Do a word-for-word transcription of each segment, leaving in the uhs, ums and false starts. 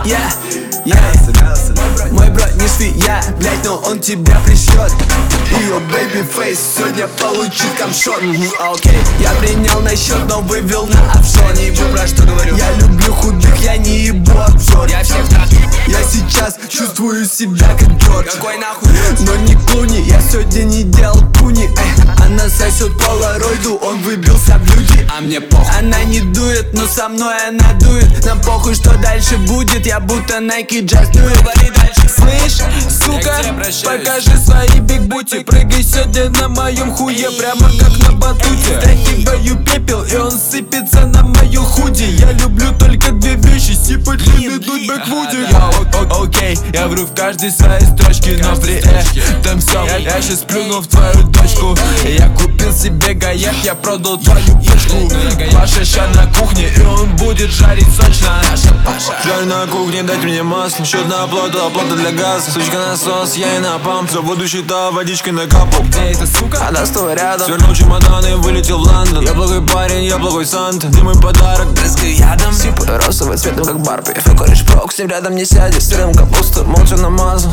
yeah, yeah. Мой бро не швея, блять, но он тебя пришлет. Ее baby face сегодня получит камшот. Окей, я принял на счет, но вывел на офшор. Не ебу, про что говорю. Я люблю худых, я не ебу обзор. Я всех трачу. Я сейчас чувствую себя как Джордж. Какой нахуй? Но не Клуни, я сегодня не делал куни. Эй, она сосет полароиду, он выбился в люди. А мне похуй. Она не дует, но со мной она дует. Нам похуй, что дальше будет. Я будто Nike Just Do It. Говори дальше. Слышь, сука, покажи свои биг-бути. Прыгай сегодня на моем хуе, прямо как на батуте. Стряхиваю пепел, и он сыпется на мою худи. Я люблю только две вещи: сипать и дуть бэквуди. Окей, я вру в каждой своей строчке, но при этом всем я сейчас плюну в твою дочку. Я купил себе гаек, я продал твою пешку. Паша ща на кухне, и он будет жарить сочно. Жарь на кухне, дать мне масло. Счет на оплату, оплата для газа. Сучка насос, я и на памп. Заводу счета, водичкой накапал. Где эта сука? Она стоя рядом. Свернул чемодан и вылетел в Лондон. Я плохой парень, я плохой Санта. Ты мой подарок, брызгай ядом. Сипаю розовый цветом, как Барби. Факоришь прок, с ним рядом не сядет. Сырым капусту, молча намазал.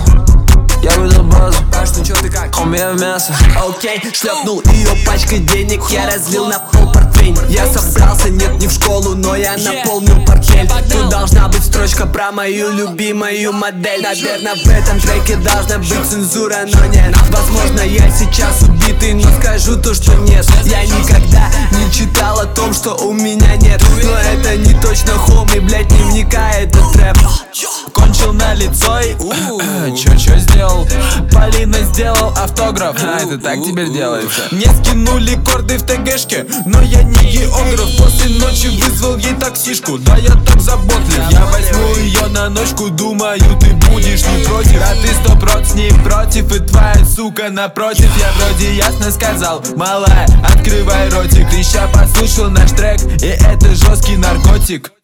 Я выдал базу. Паш, ну чё ты как? У меня в мясо. Окей, шлепнул ее пачкой денег. Я разлил на пол портвейн. Я собрался, нет, не в школу, но я наполнил портфель. Тут должна быть строчка про мою любимую модель. Наверное, в этом треке должна быть цензура, но нет. Возможно, я сейчас убитый, но скажу то, что нет. Я никогда не читал о том, что у меня нет. Но это не точно хоми, блять, не вникай, это трэп. Кончил на лицо и чё, чё сделал? Полина сделал автограф. А, это так теперь делается. Мне скинули корды в ТГшке, но я не географ. После ночи вызвал ей таксишку. Да я так заботлив. Я возьму ее на ночку, думаю, ты будешь не против. А ты сто процентов не против, и твоя сука напротив. Я вроде ясно сказал: малая, открывай ротик. Ты ща послушал наш трек, и это жесткий наркотик.